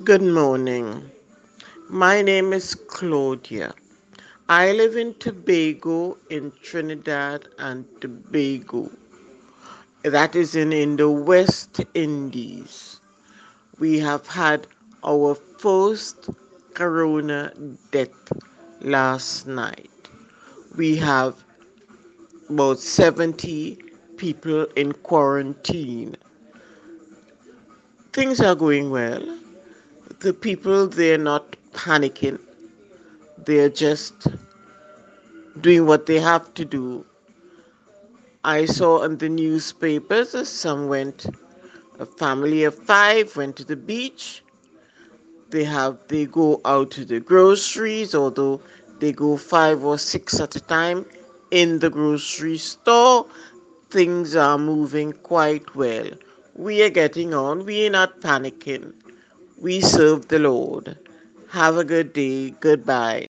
Good morning. My name is Claudia. I live in Tobago in Trinidad and Tobago. That is in the West Indies. We have had our first corona death last night. We have about 70 people in quarantine. Things are going well. The people, they're not panicking. They're just doing what they have to do. I saw in the newspapers that a family of five went to the beach. They go out to the groceries, although they go five or six at a time in the grocery store. Things are moving quite well. We are getting on. We are not panicking. We serve the Lord. Have a good day. Goodbye.